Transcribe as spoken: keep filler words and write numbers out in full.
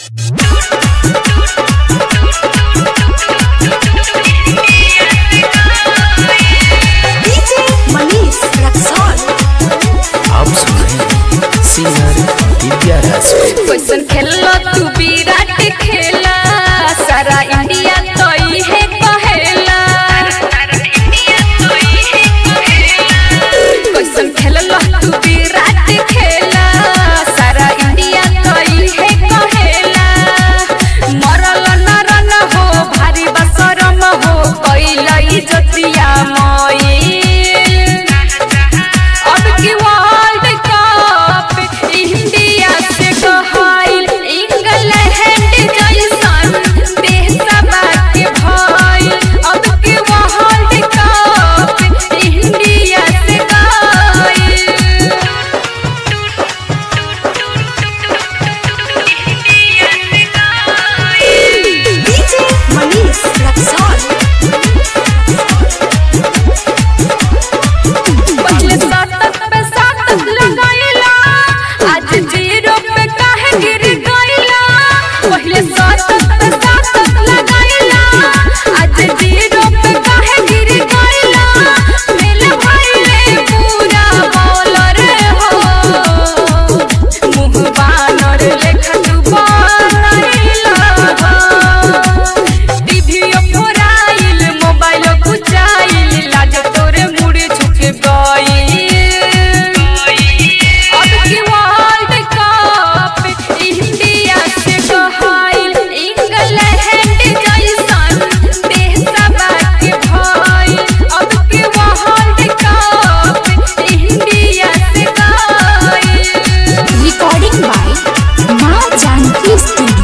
कैसन खेला तू विराट खेला सारा इंडिया तो इहे कहेला। कैसन खेला तू विराट खेला सारा इंडिया तो इहे कहेला। मरल न रन हो भारी बसरम हो कैला इज्जतिया मई। अब की वर्ल्ड कप इंडिया से गहाइल इंग्लैंड जैसन देशवा के भइल। अब की वर्ल्ड कप इंडिया से गहाइल। डीजे मनीष रक्सौल पहले शतक पे शतक लगाइला आज जीरो पे काहे गिर गइला। पहले शतक पे शतक लगाइला आज जीरो पे काहे गिर गइला। मेल भइले पूरा बॉलर हो मुंह बानर लेखा तू बनइला हो। टीवी फोराइल मोबाइल कुचाइल लाज तोरे मुड़ झुक गई। अब की वर्ल्ड कप इंडिया से गहाइल इंग्लैंड जैसन देशवा के भइल। अब की वर्ल्ड कप इंडिया से गहाइल। रिकॉर्डिंग बाय माँ जानकी स्टूडियो।